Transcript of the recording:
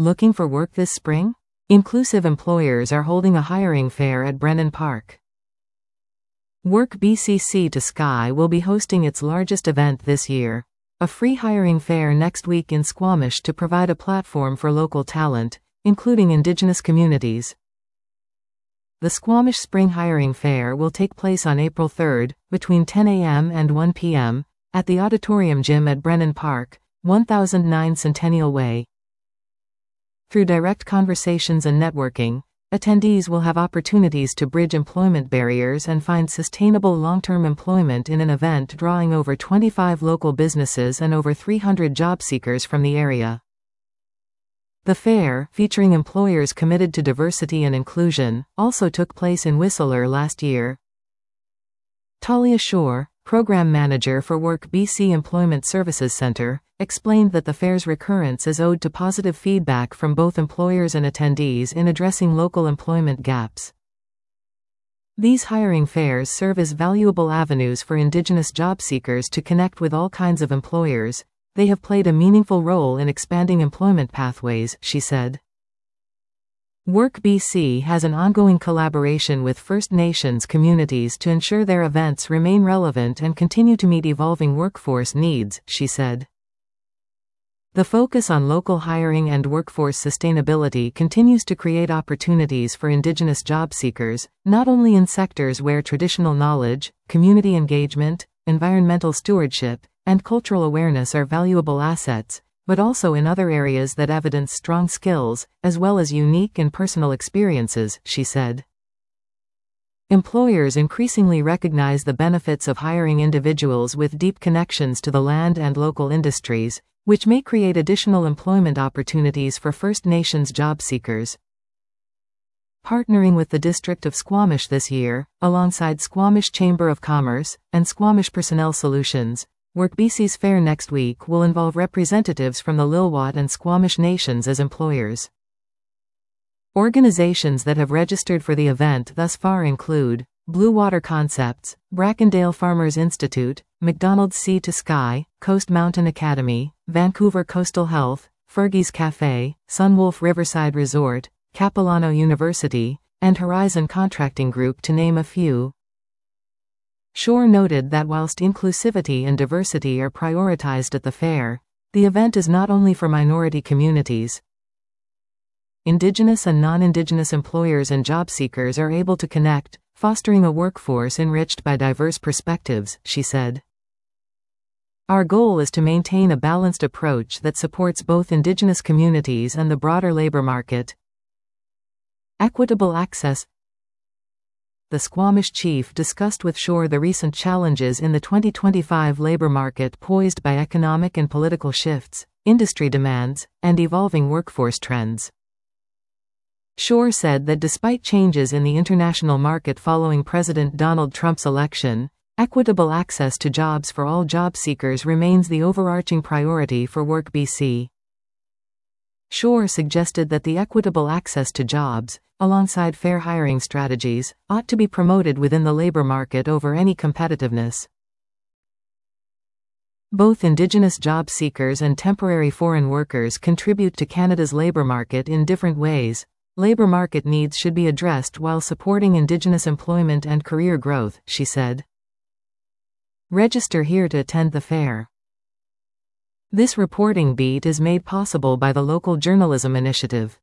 Looking for work this spring? Inclusive employers are holding a hiring fair at Brennan Park. Work BCC to Sky will be hosting its largest event this year, a free hiring fair next week in Squamish to provide a platform for local talent, including Indigenous communities. The Squamish Spring Hiring Fair will take place on April 3, between 10 a.m. and 1 p.m., at the Auditorium Gym at Brennan Park, 1009 Centennial Way. Through direct conversations and networking, attendees will have opportunities to bridge employment barriers and find sustainable long-term employment in an event drawing over 25 local businesses and over 300 job seekers from the area. The fair, featuring employers committed to diversity and inclusion, also took place in Whistler last year. Talia Shore, Program Manager for Work BC Employment Services Centre, explained that the fair's recurrence is owed to positive feedback from both employers and attendees in addressing local employment gaps. These hiring fairs serve as valuable avenues for Indigenous job seekers to connect with all kinds of employers. They have played a meaningful role in expanding employment pathways, she said. Work BC has an ongoing collaboration with First Nations communities to ensure their events remain relevant and continue to meet evolving workforce needs, she said. The focus on local hiring and workforce sustainability continues to create opportunities for Indigenous job seekers, not only in sectors where traditional knowledge, community engagement, environmental stewardship, and cultural awareness are valuable assets, but also in other areas that evidence strong skills, as well as unique and personal experiences, she said. Employers increasingly recognize the benefits of hiring individuals with deep connections to the land and local industries, which may create additional employment opportunities for First Nations job seekers. Partnering with the District of Squamish this year, alongside Squamish Chamber of Commerce and Squamish Personnel Solutions, Work BC's fair next week will involve representatives from the Lil'wat and Squamish nations as employers. Organizations that have registered for the event thus far include Blue Water Concepts, Brackendale Farmers Institute, McDonald's Sea to Sky, Coast Mountain Academy, Vancouver Coastal Health, Fergie's Cafe, Sunwolf Riverside Resort, Capilano University, and Horizon Contracting Group to name a few. Shore noted that whilst inclusivity and diversity are prioritized at the fair, the event is not only for minority communities. Indigenous and non-Indigenous employers and job seekers are able to connect, fostering a workforce enriched by diverse perspectives, she said. Our goal is to maintain a balanced approach that supports both Indigenous communities and the broader labor market. Equitable access. The Squamish chief discussed with Shore the recent challenges in the 2025 labor market posed by economic and political shifts, industry demands, and evolving workforce trends. Shore said that despite changes in the international market following President Donald Trump's election, equitable access to jobs for all job seekers remains the overarching priority for Work BC. Shore suggested that the equitable access to jobs, alongside fair hiring strategies, ought to be promoted within the labor market over any competitiveness. Both Indigenous job seekers and temporary foreign workers contribute to Canada's labor market in different ways. Labor market needs should be addressed while supporting Indigenous employment and career growth, she said. Register here to attend the fair. This reporting beat is made possible by the Local Journalism Initiative.